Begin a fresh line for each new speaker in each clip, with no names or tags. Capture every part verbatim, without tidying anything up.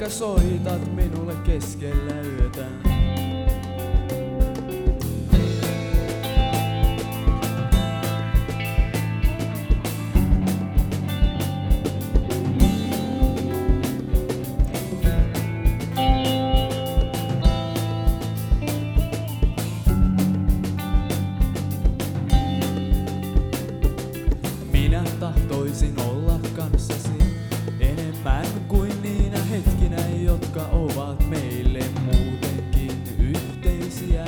Vaikka soitat minulle keskellä yötä. Minä tahtoisin olla kanssasi enemmän kuin niinä hetkinä, jotka ovat meille muutenkin yhteisiä.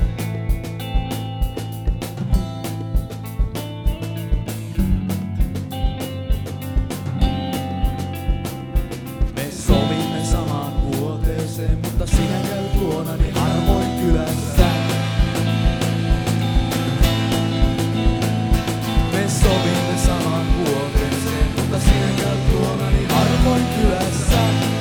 Me sovimme samaan vuoteeseen, mutta sinä käyt luonani harvoin kylässä. Me sovimme samaan vuoteeseen, mutta sinä käyt luonani harvoin kylässä.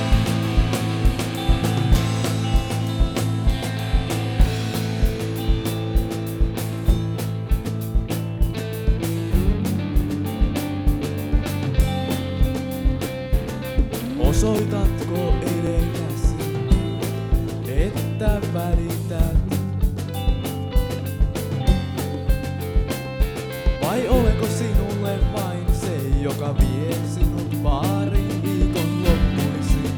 Osoitatko edelläsi, että välität? Vai olenko sinulle vain se, joka vie sinut baariin viikonloppuisin?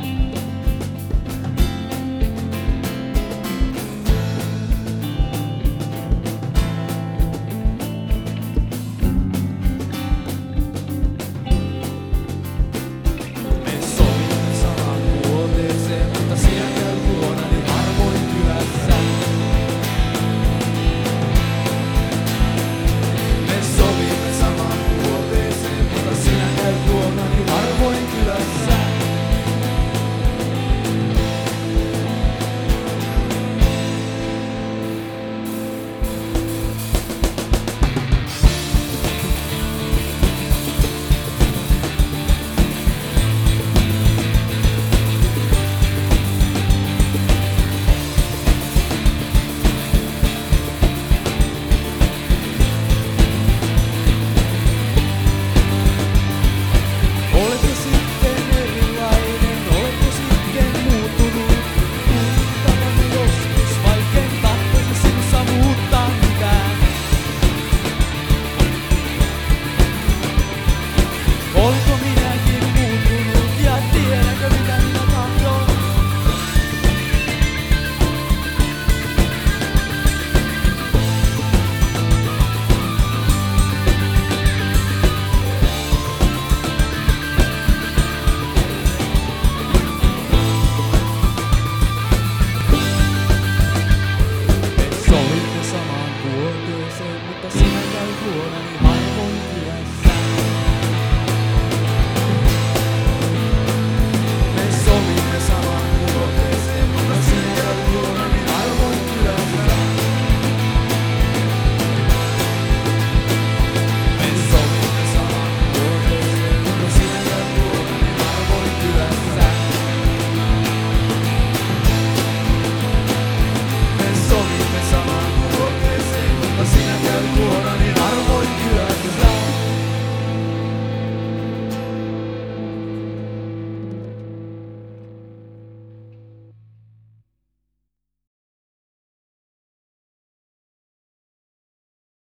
Me sovimme samaan vuoteeseen, mutta sinä käyt luonani harvoin kylässä. Me sovimme samaan vuoteeseen, mutta sinä käyt luonani harvoin kylässä. Oletko sitten erilainen, oletko sitten muuttunut? Tuntavanne joskus, vaikken tahtoisi sinussa muuttaa mitään. Olenko minäkin muuttunut ja tiedänkö mitä minä tahdon? Me sovimme samaan vuoteeseen, mutta sinä käyt luonani harvoin kylässä.